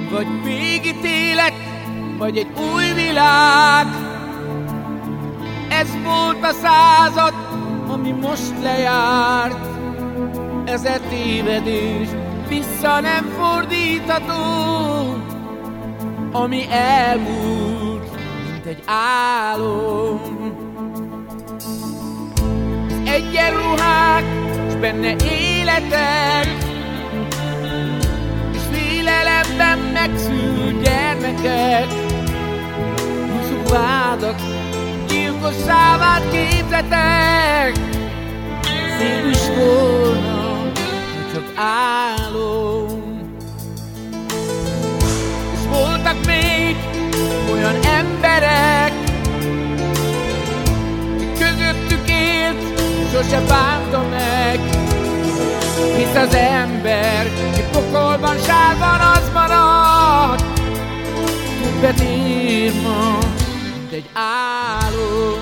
vagy végítélet, vagy egy új világ. Ez volt a század, ami most lejárt. Ezer tévedés vissza nem fordítható, ami elmúlt, mint egy álom. Az egyenruhák, s benne életek, és félelemben megszült gyermekek. Húzó vádak, gyilkossá vált képzetek. Szép is volna, csak álom. És voltak még olyan emberek, közöttük élt, sose bánta meg. Hisz az ember, ki pokolban, sárban az marad, többet ír ma, mint egy álom.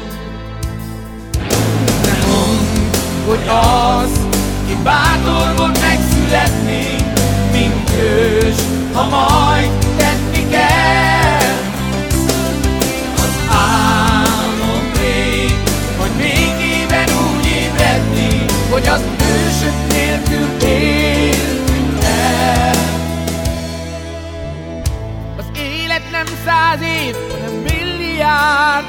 Ne mondd, hogy az, ki bátor volt megszületni, mint hős, ha majd tenni kell. Az álom rég, hogy végében úgy ébredni, hogy az hősök nélkül éltünk el. Az élet nem 100 év, hanem milliárd.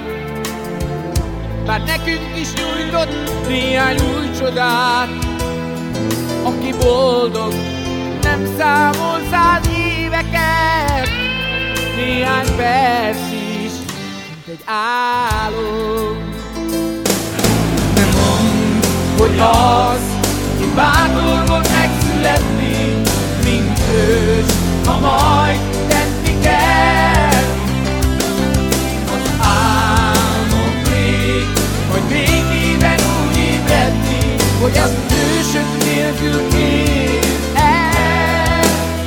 Bár nekünk is nyújtott néhány új csodát. Aki boldog, nem számol 100 éveket. Néhány perc is, mint egy álom. Ne mondd, hogy az, ki bátor volt megszületni, mint hős, ha majd tenni kell. Az álmom rég, hogy végében úgy ébredni, hogy az hősök nélkül él el.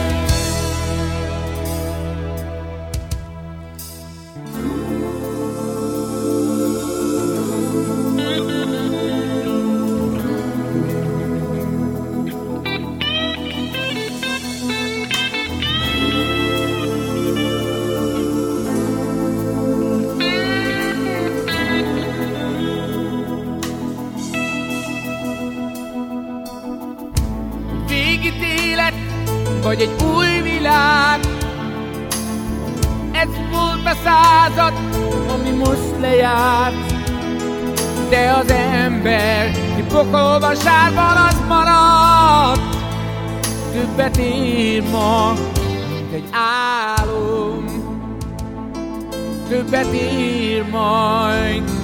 Végítélet, vagy egy új világ. Ez volt a század, ami most lejárt. De az ember, ki pokolban, sárban az maradt, többet ér ma, mint egy álom. Többet ér majd,